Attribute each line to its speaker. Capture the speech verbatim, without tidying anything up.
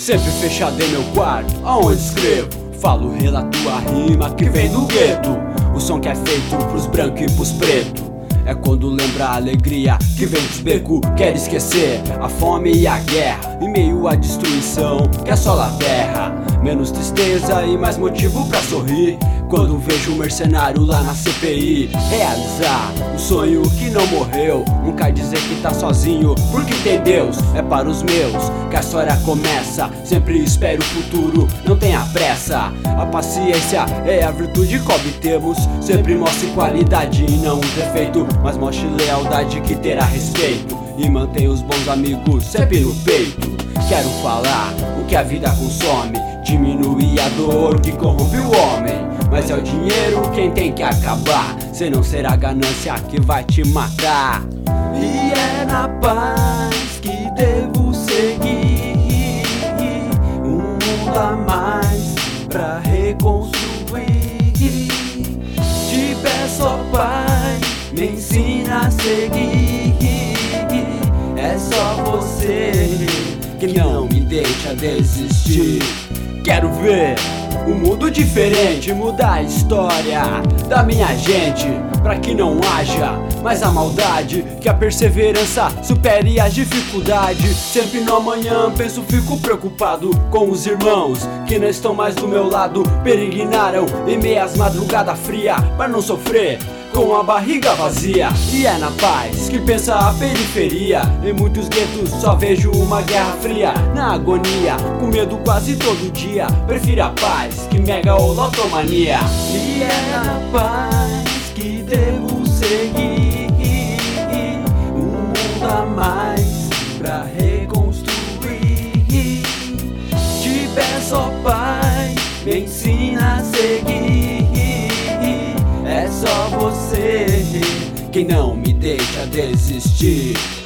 Speaker 1: sempre fechado em meu quarto, aonde escrevo, falo, relato a rima que vem do gueto. O som que é feito pros brancos e pros pretos. É quando lembra a alegria que vem dos becos. Quer esquecer a fome e a guerra, em meio à destruição que assola a terra. Menos tristeza e mais motivo pra sorrir quando vejo um mercenário lá na C P I realizar um sonho que não morreu. Nunca dizer que tá sozinho, porque tem Deus. É para os meus que a história começa. Sempre espero o futuro, não tenha pressa. A paciência é a virtude que obtemos. Sempre mostre qualidade e não um defeito, mas mostre lealdade que terá respeito. E mantenha os bons amigos sempre no peito. Quero falar o que a vida consome, diminuir a dor que corrompe o homem. Mas é o dinheiro quem tem que acabar, senão será a ganância que vai te matar.
Speaker 2: E é na paz que devo seguir, um mundo a mais pra reconstruir. Te peço, ó Pai, me ensina a seguir. É só você
Speaker 1: que não me deixa desistir. Quero ver um mundo diferente, mudar a história da minha gente, pra que não haja mais a maldade, que a perseverança supere as dificuldades. Sempre no amanhã penso, fico preocupado com os irmãos que não estão mais do meu lado. Peregrinaram em meias madrugada fria pra não sofrer com a barriga vazia. E é na paz que pensa a periferia. Em muitos guetos só vejo uma guerra fria. Na agonia, com medo quase todo dia. Prefiro a paz que mega ou lotomania.
Speaker 2: E é na paz que devo seguir, um mundo a mais pra reconstruir. Te peço, ó Pai, me ensina a seguir. É só você
Speaker 1: quem não me deixa desistir.